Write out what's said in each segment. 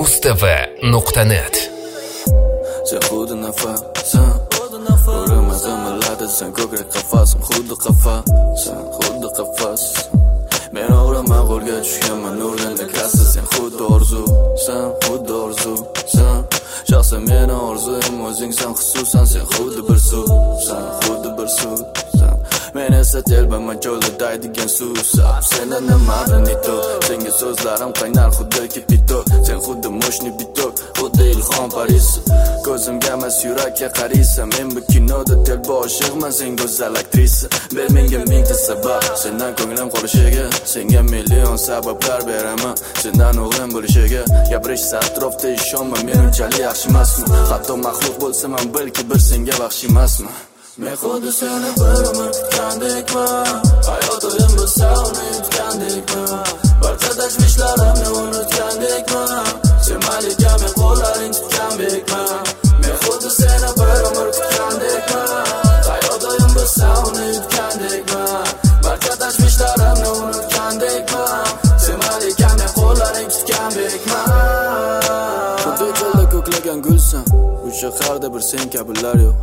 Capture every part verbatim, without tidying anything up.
muz t v nuqta net. Sen xuddi nafasan, o'rimiz imilladi, sen ko'krak qafasim, xuddi qafasan, xuddi qafas. Men o'g'riman, qo'lga tushganman, nurlanib krasi, sen xuddi orzusan, xuddi orzusan. Shaxsan meni orzuyim o'zingsan, xususan sen xuddi bir suvsan, xuddi bir suvsan. Men esa telbaman cho'lda daydigan suvsab. Sendan nima benito, senga so'zlarim qaynar xuddi kipito. Sen xuddi moshni bitok, xuddi ilhom parisi. Ko'zimga emas yurakka qaraysan, men bu kinoda telba oshiqman, sen go'zal aktrisa. Ber menga mingta sabab, sendan ko'nglim qolishiga, senga million sabablar beraman, sendan o'g'lim bo'lishiga. Gapirishsa atrofda ishonma, men unchalik yaxshi emasman. Hatto maxluq bo'lsam ham balki bir senga baxshi emasman. Men xuddi seni bir umr kutgandekman, hayotim bo'lsa uni yutgandekman. Barcha tashvishlarimni unutgandekman, sen malika, men qo'llaring tutgandekman. Men xuddi seni bir umr kutgandekman, hayotim bo'lsa uni yutgandekman. Barcha tashvishlarimni unutgandekman, sen malika, men qo'llaring tutgandekman. Xuddi cho'lda ko'klagan gulsan, bu shaharda bir sen kabilar yo'q.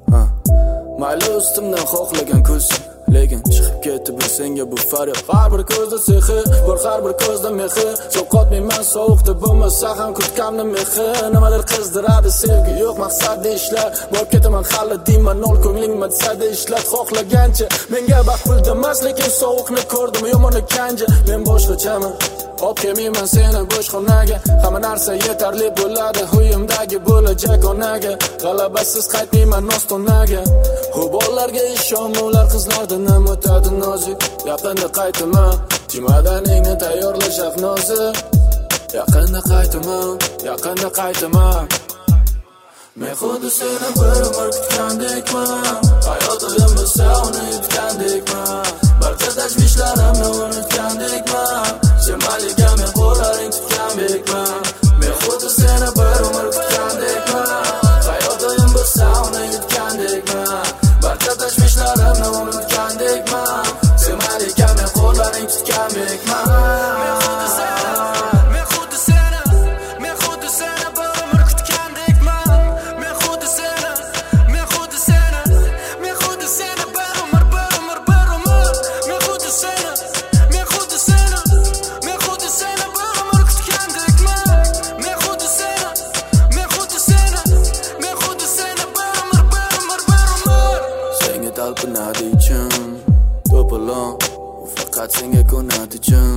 Mayli ustimdan xohlagan kulsin, lekin chiqib ketdi bir senga bu faryod. Har bir ko'zda sehri, bir har bir ko'zda mehri. So'qotmayman sovuqda bo'lmasa ham kutgandim mehri. Nimadir qizdiradi sevgi, yo'q maqsadda ishlar. Borib ketaman hali deyman, nol ko'ngling matsada ishlat. Xohlagancha menga baxt pulda emas, lekin sovuqni ko'rdim, yomonni kanja. Men boshqachaman, olib kelmayman seni bo'sh xonaga. Hamma narsa yetarli bo'ladi, uyimdagi bo'lajak onaga. G'alabasiz qaytmayman ostonaga. Bu bolalarga ishonma, ular qizlardan ham o'tadi nozik. Yaqinda qaytaman, chimodaningni tayyorla shafnozi. Yaqinda qaytaman, yaqinda qaytaman. Men xuddi seni bir umr kutgandekman, hayotim bo'lsa uni yutgandekman. Barcha tashvishlarimni unutgandekman, sen malika, men qo'llaring tutgandekman. Men xuddi seni bir umr kutgandekman, hayotim bo'lsa uni yutgandekman. Barcha tashvishlarimni unutgandekman, sen malika, men qo'llaring tutgandekman. Men xuddi seni, men xuddi seni, men xuddi seni bir umr kutgandekman. Men xuddi seni, men xuddi seni, men xuddi seni bir umr, bir umr, bir umr. Men xuddi seni, men xuddi seni, men xuddi seni bir umr kutgandekman. Men xuddi seni, men xuddi seni, men xuddi seni bir umr, bir umr, bir umr. Senga talpinadi ichim, to'polon, u faqat senga ko'nadi ichim.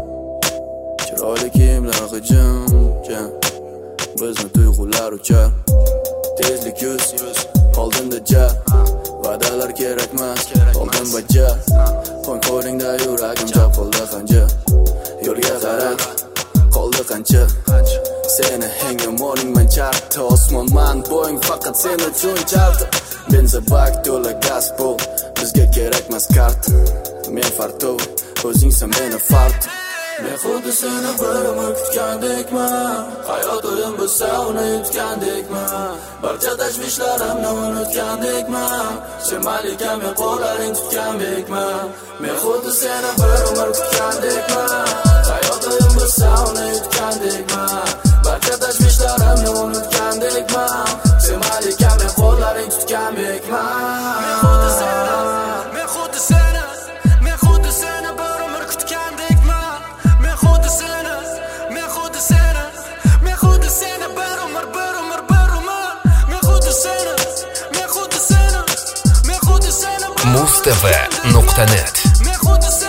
Chiroyli kiyimlar g'ijim, jam, bizni tuyg'ular uchar. Tezlik yuz, oldinda jar, va'dalar kerakmas, oldin bajar. Qo'ng qo'lingda yuragim, jab qo'lda qancha. Yo'lga qarab, qoldi qancha. Seni eng yomoningman chartda, osmonman bo'ying faqat sen uchun chartda. Benzabak to'la gaz bol, bizga kerakmas kart. Men fartov, o'zingsan meni fart. Men xuddi seni bir umr kutgandekman, hayotim bo'lsa uni yutgandekman. Barcha tashvishlarimni unutgandekman, sen malika, men qo'llaring tutgandekman. Men xuddi seni bir umr kutgandekman, hayotim bo'lsa uni yutgandekman. Barcha tashvishlarimni unutgandekman, sen malika, men qo'llaring tutgandekman. Men xuddi seni, men xuddi seni, men xuddi seni bir umr kutgandekman. Men xuddi seni, men xuddi seni, men xuddi seni bir umr, bir umr, bir umr. Men xuddi seni, men xuddi seni, men xuddi seni muz t v nuqta net. Men xuddi